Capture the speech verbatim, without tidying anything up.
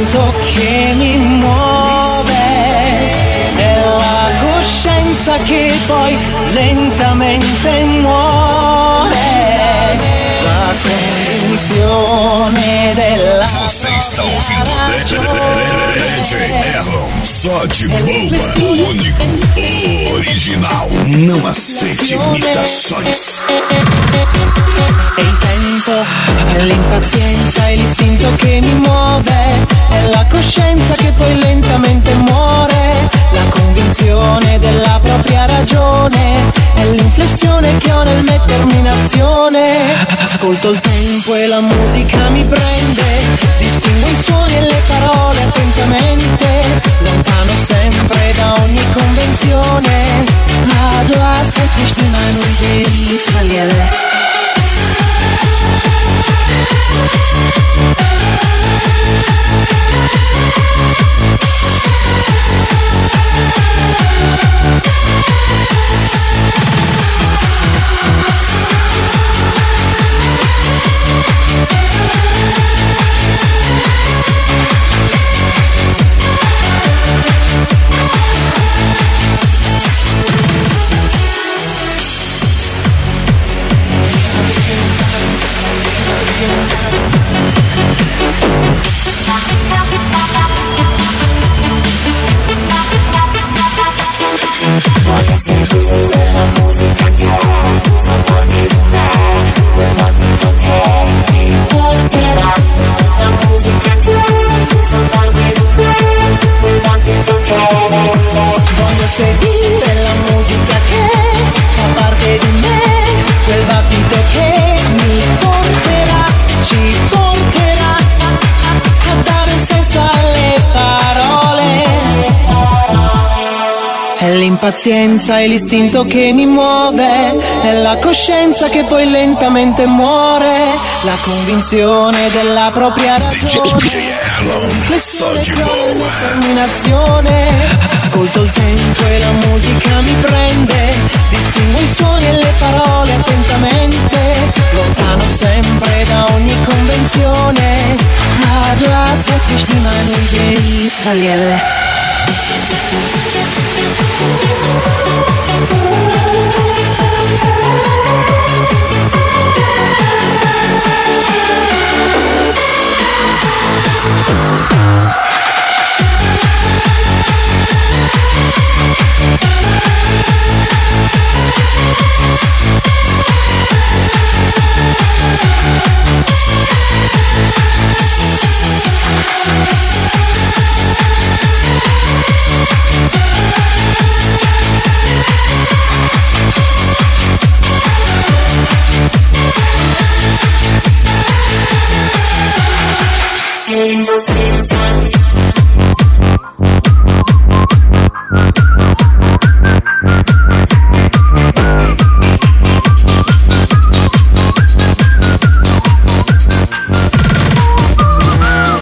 l'istinto che mi muove, è la coscienza che poi lentamente muore, la convinzione della... Você está ouvindo D J Erlon, só de boa, único, original. Não aceite imitações. È il tempo, è l'impazienza, è l'istinto che mi muove, è la coscienza che poi lentamente muore, la convinzione della propria ragione, è l'inflessione che ho nel mettermi in azione. Ascolto il tempo e la musica mi prende, distingo i suoni e le parole attentamente, lontano sempre da ogni convenzione. Ah, du hast es nicht in meinem Weg verliere. Voglio sentire la musica che fa fuori di me, quel battito che mi porterà. La musica che fa fuori di me, quel battito che... Voglio seguire la musica che fa parte di me, quel battito che mi porterà, ci porterà a, a, a dare un senso alle parole. È l'impazienza, è l'istinto che mi muove, è la coscienza che poi lentamente muore, la convinzione della propria ragione, l'impressione che ho nella determinazione. Ascolto il tempo e la musica mi prende, distingo i suoni e le parole attentamente, lontano sempre da ogni convenzione. Ah, du hast es nicht in meinem Weg verliere.